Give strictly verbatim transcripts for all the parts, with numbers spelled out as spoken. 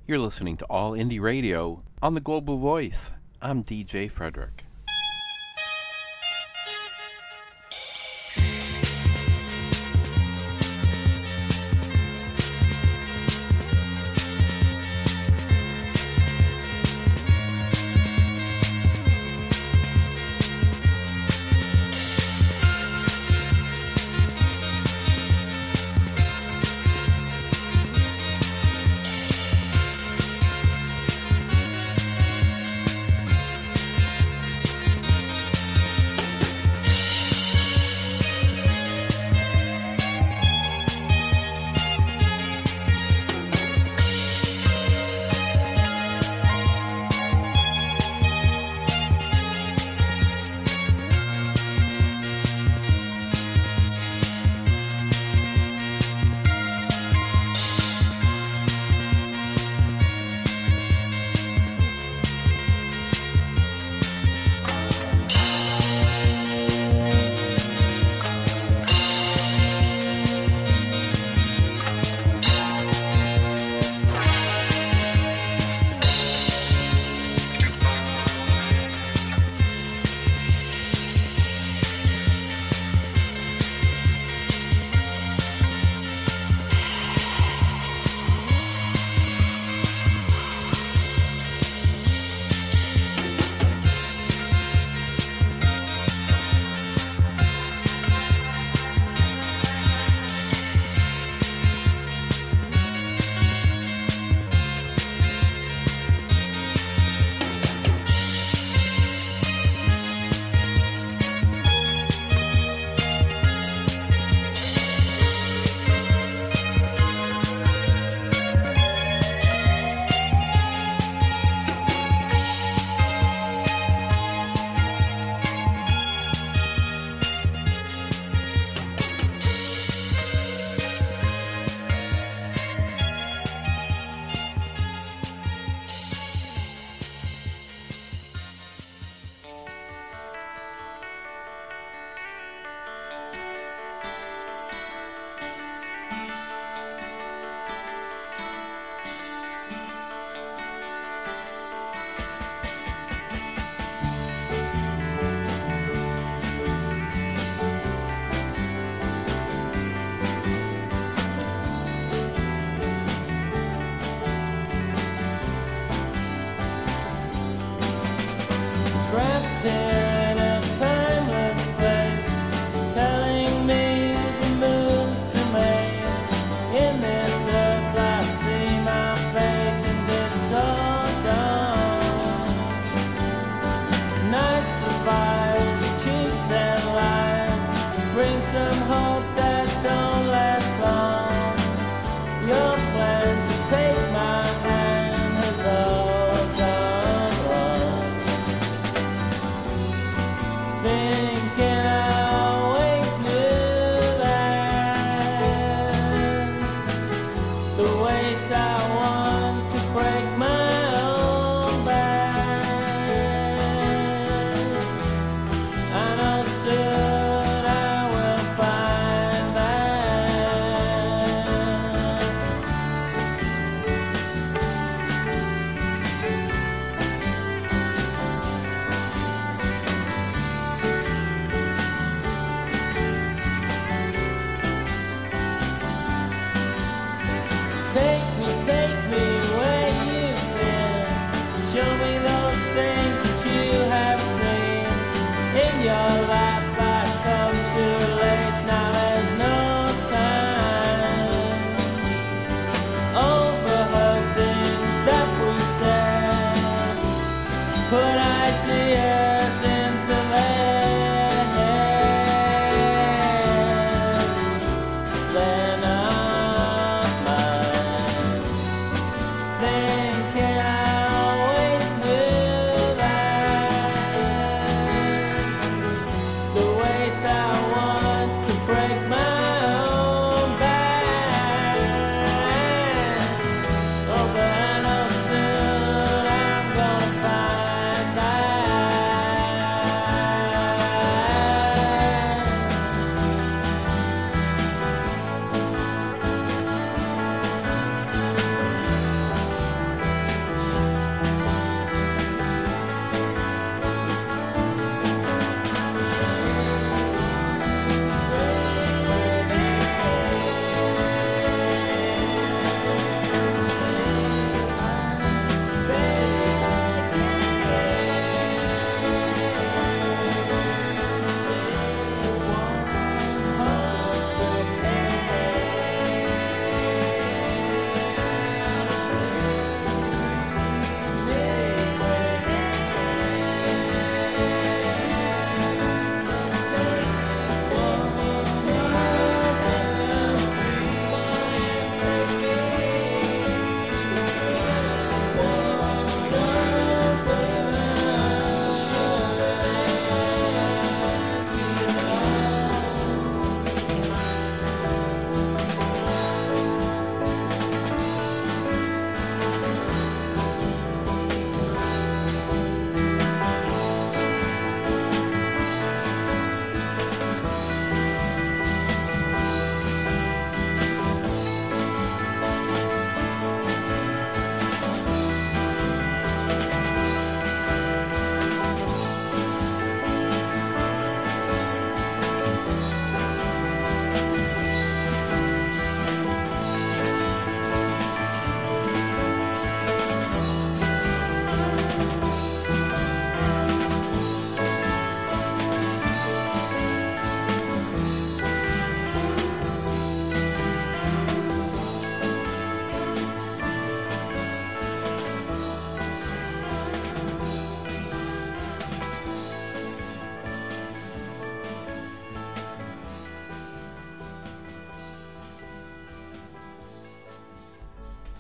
You're listening to All Indie Radio on the Global Voice. I'm D J Frederick. Your plan to take my hand has all gone wrong.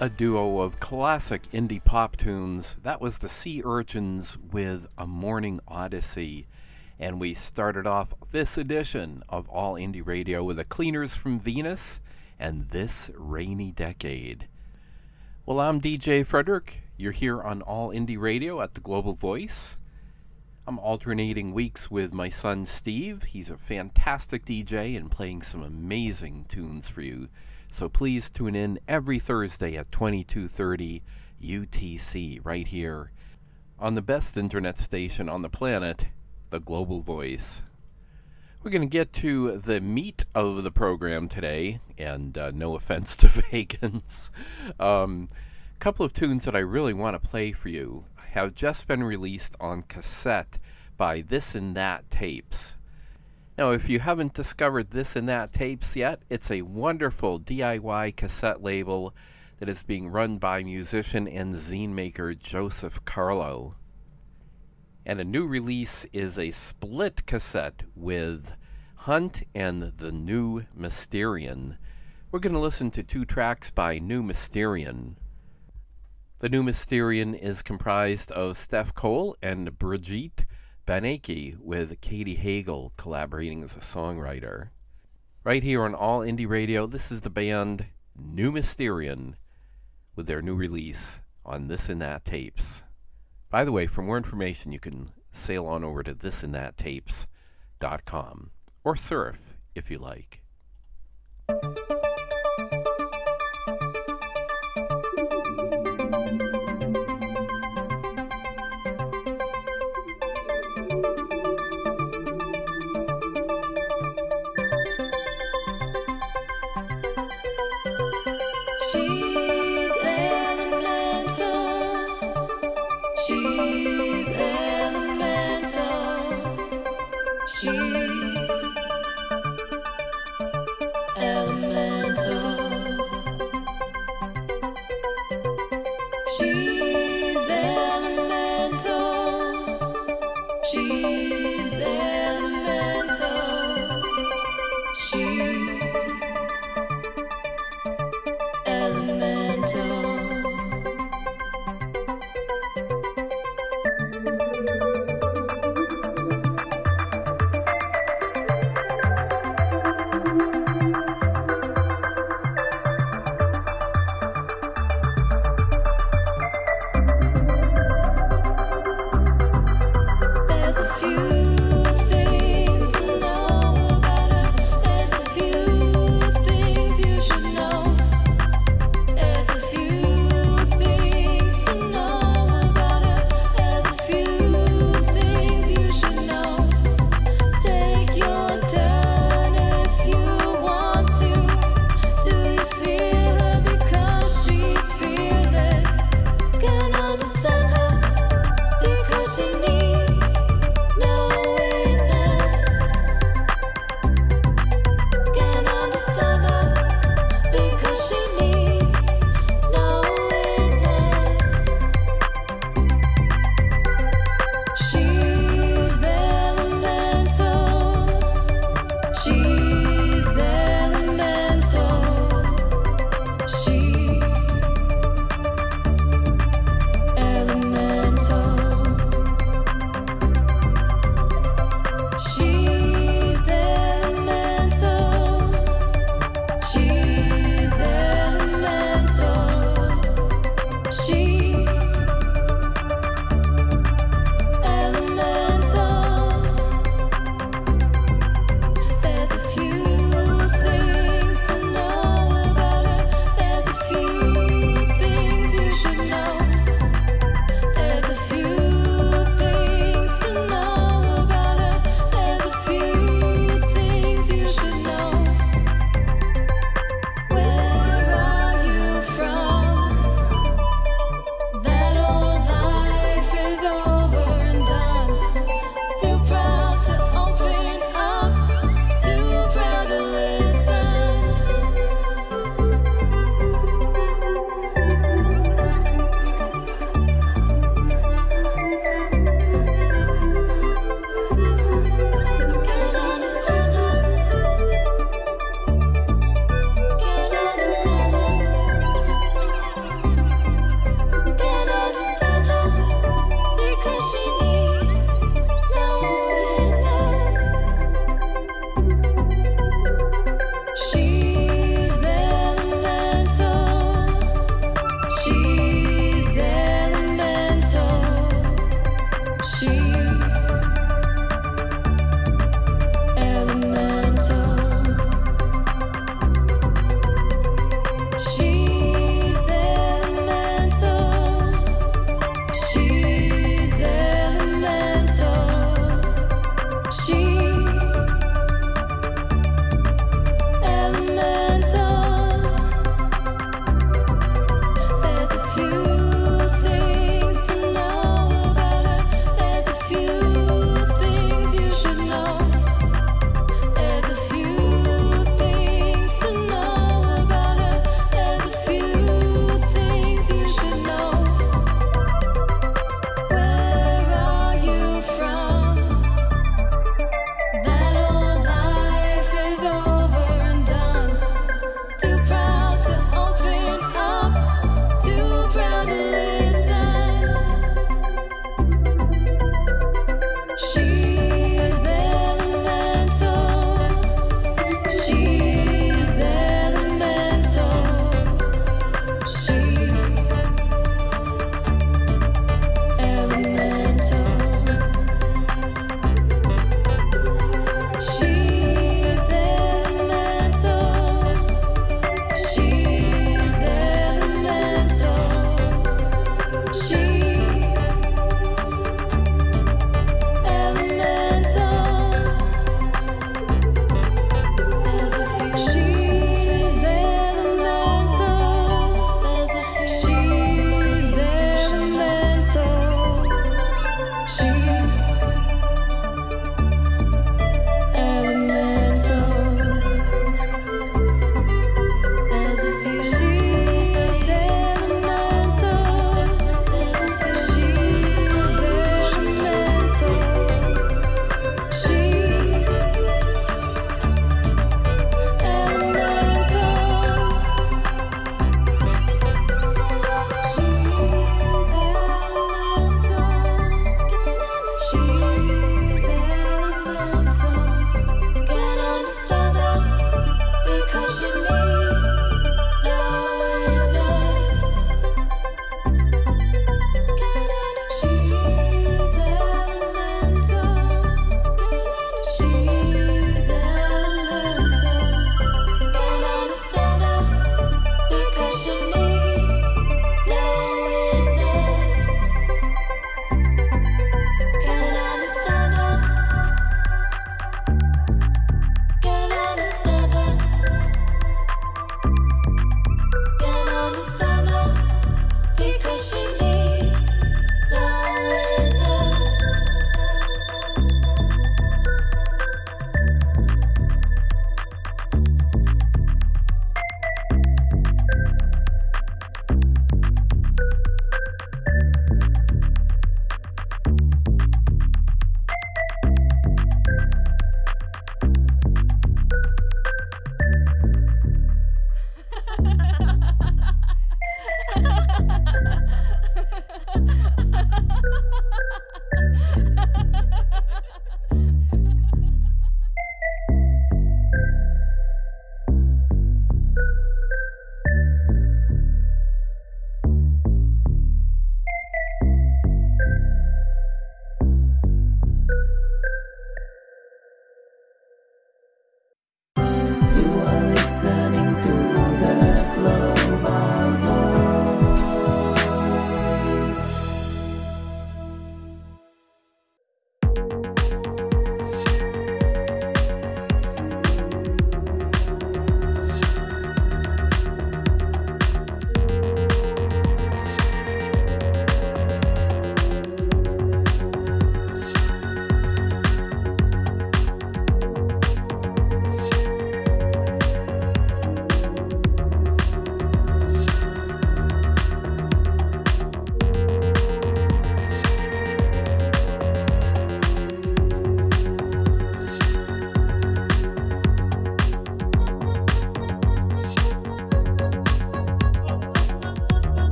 A duo of classic indie pop tunes. That was the Sea Urchins with A Morning Odyssey. And we started off this edition of All Indie Radio with the Cleaners from Venus and This Rainy Decade. Well, I'm D J Frederick. You're here on All Indie Radio at the Global Voice. I'm alternating weeks with my son Steve. He's a fantastic D J and playing some amazing tunes for you. So please tune in every Thursday at twenty-two thirty U T C right here on the best internet station on the planet, the Global Voice. We're going to get to the meat of the program today, and uh, no offense to vegans. Um, a couple of tunes that I really want to play for you have just been released on cassette by This and That Tapes. Now, if you haven't discovered This and That Tapes yet, it's a wonderful D I Y cassette label that is being run by musician and zine maker Joseph Carlo. And a new release is a split cassette with Hunt and the New Mysterian. We're going to listen to two tracks by New Mysterian. The New Mysterian is comprised of Steph Cole and Brigitte Banacki, with Katie Hagel collaborating as a songwriter. Right here on All Indie Radio, this is the band New Mysterian with their new release on This and That Tapes. By the way, for more information, you can sail on over to this and that tapes dot com or surf if you like.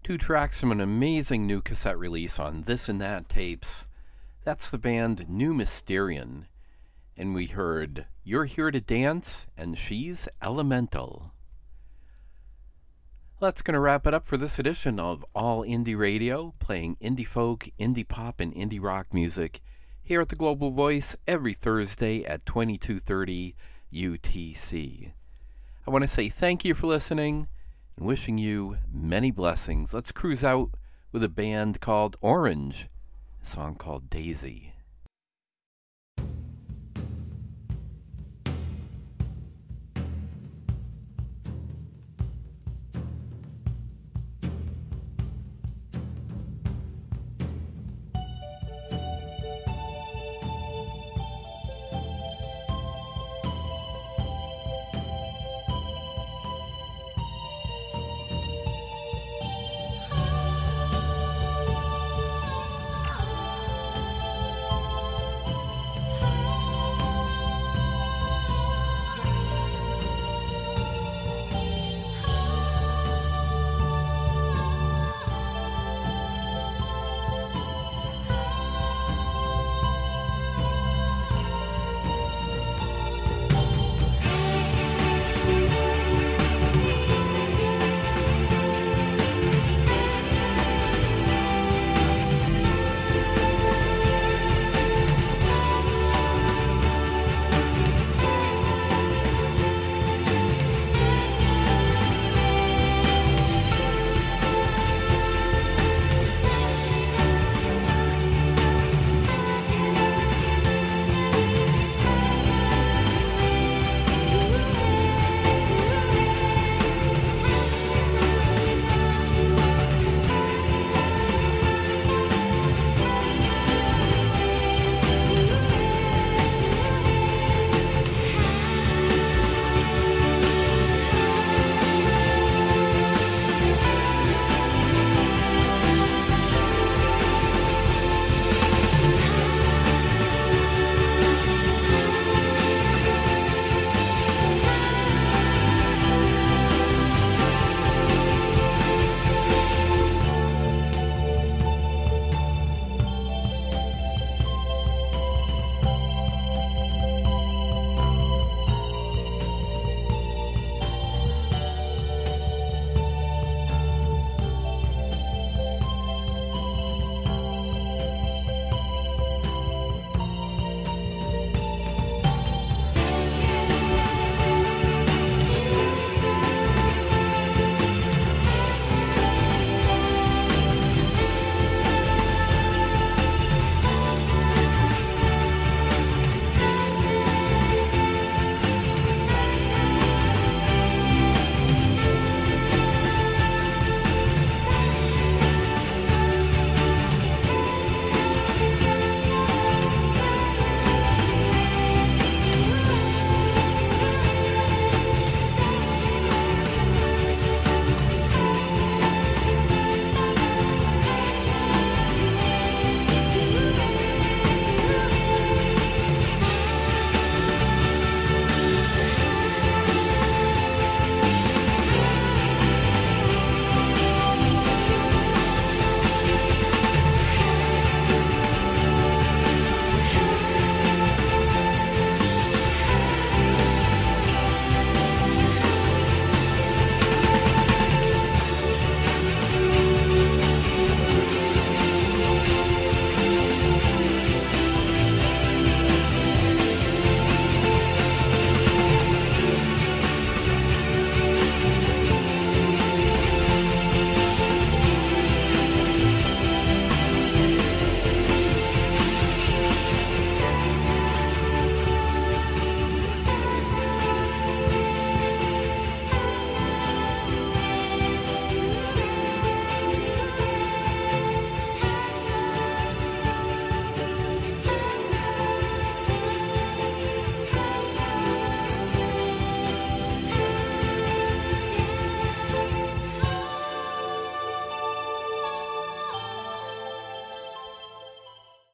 Two tracks from an amazing new cassette release on This and That Tapes. That's the band New Mysterian. And we heard You're Here to Dance and She's Elemental. That's going to wrap it up for this edition of All Indie Radio, playing indie folk, indie pop, and indie rock music here at the Global Voice every Thursday at twenty-two thirty U T C. I want to say thank you for listening and wishing you many blessings. Let's cruise out with a band called Orange, a song called Daisy.